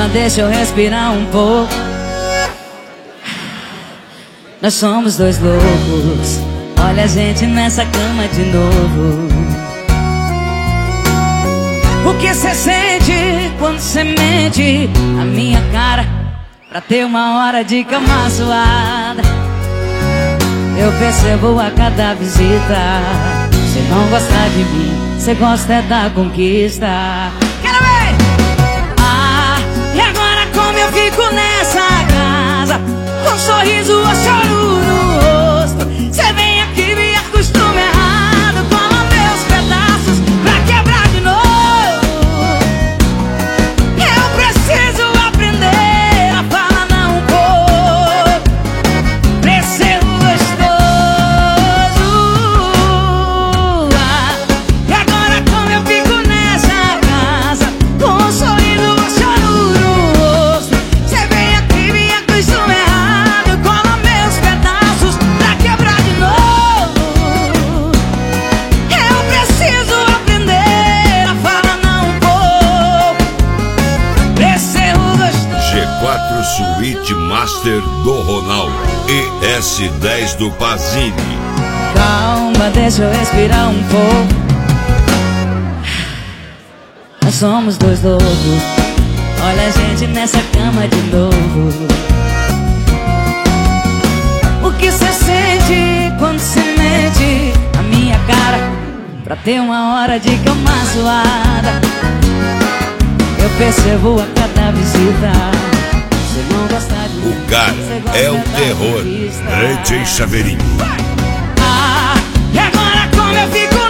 Calma, deixa eu respirar um pouco. Nós somos dois loucos. Olha a gente nessa cama de novo. O que cê sente quando cê mente na minha cara pra ter uma hora de cama suada? Eu percebo a cada visita. Cê não gosta de mim, cê gosta é da conquista. Quero ver! Ah, e agora como eu fico nessa casa, com um sorriso ou choro no rosto? Cê vem aqui, me acostuma errado, toma meus pedaços pra quebrar de novo. Eu preciso aprender a falar não um pouco pra ser gostoso. Ah, e agora como eu fico nessa casa, com um sorriso ou choro no rosto? Cê vem aqui, me acostuma errado, cola meus pedaços pra quebrar de novo. Eu preciso aprender a falar não um pouco pra ser gostoso. G4 Suite Master do Ronaldo, ES10 do Pazini. Calma, deixa eu respirar um pouco. Nós somos dois loucos. Olha a gente nessa cama de novo. O que cê sente quando cê mente na minha cara pra ter uma hora de cama suada? Eu percebo a cada visita. Cê não gosta de mim, O cara cê gosta é o da terror, conquista. Rei Chaveirinho. Ah, e agora como eu fico